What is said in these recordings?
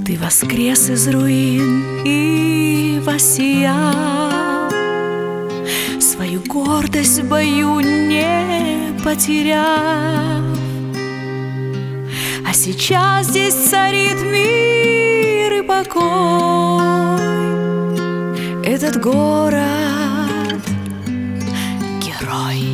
Ты воскрес из руин и воссиял, свою гордость в бою не потеряв. А сейчас здесь царит мир и покой. Этот город — герой.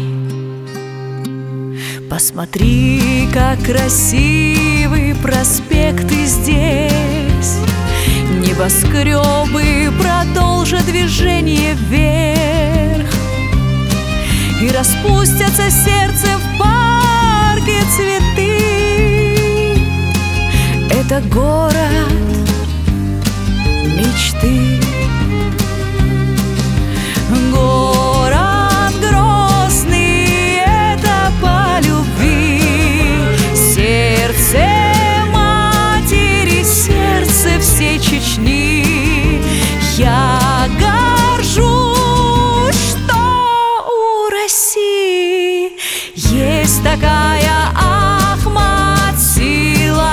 Посмотри, как красивы проспекты здесь. Небоскребы продолжат движение вверх, и распустятся сердце в парке цветы. Это город мечты. Город грозный, это по любви. Сердце матери, сердце всей Чечни. Я горжусь, что у России есть такая Ахмат сила.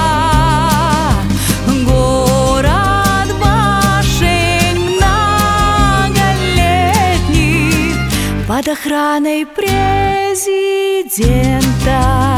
Город башен многолетних под охраной президента.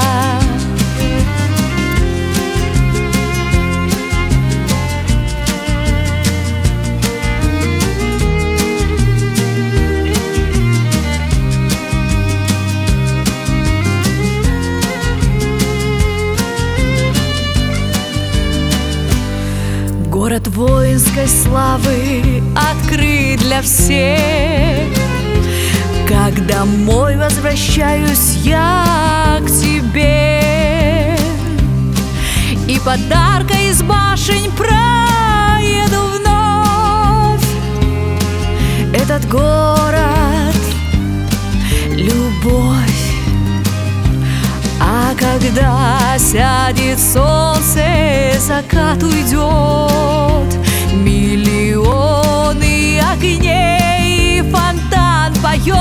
Город воинской славы открыт для всех. Как домой возвращаюсь я к тебе, и подарка из башень проеду вновь. Этот город — любовь. А когда сядет солнце, закат уйдет, миллионы огней и фонтан поет.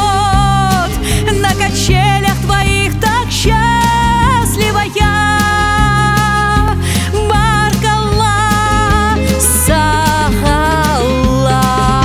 На качелях твоих так счастлива я. Баркалла, Сахалла.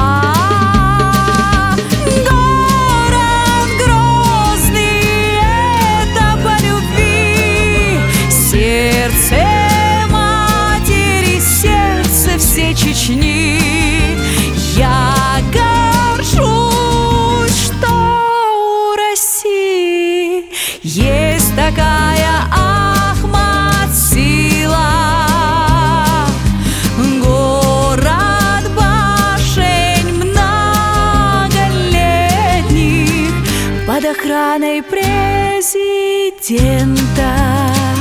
Город грозный, это по любви. Сердце матери, сердце всей Чечни. Я горжусь, что у России есть такая Ахмат сила. Город башен многолетних под охраной президента.